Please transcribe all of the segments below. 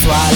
casual,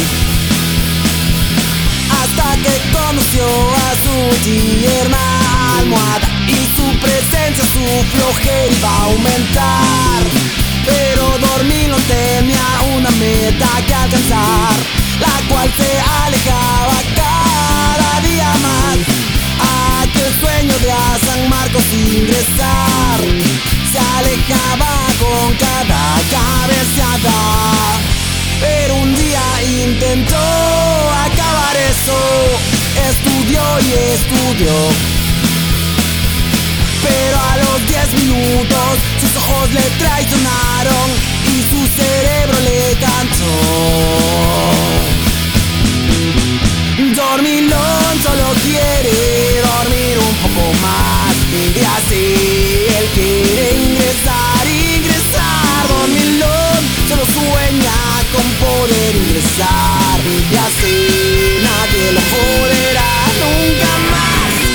hasta que conoció a su tierna almohada y su presencia, su flojera iba a aumentar. Pero Dormilón tenía una meta que alcanzar, la cual se alejaba cada día más. Aquel sueño de a San Marcos ingresar se alejaba con cada cabeceada. Pero un día intentó acabar eso, estudió y estudió, pero a los 10 minutos sus ojos le traicionaron y su cerebro le cantó. Dormilón solo quiere dormir un poco más, y así él quiere ingresar, ingresar. Dormilón solo sueña con poder ingresar, y así nadie lo joderá nunca más.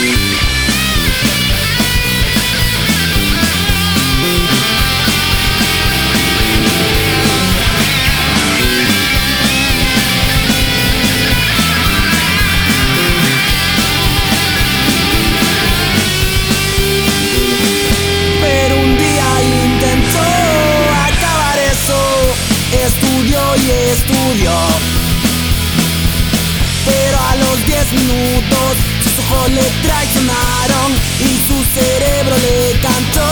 Estudió y estudió, pero a los 10 minutos sus ojos le traicionaron y su cerebro le cantó.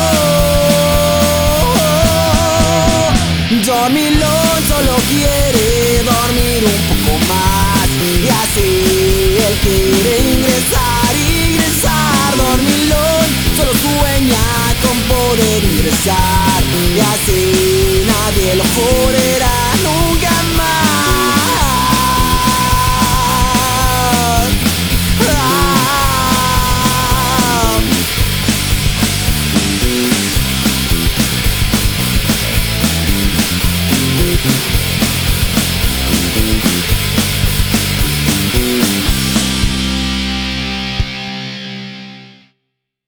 Dormilón solo quiere dormir un poco más, y así él quiere ingresar, ingresar. Dormilón solo sueña con poder ingresar, y así nadie lo jode.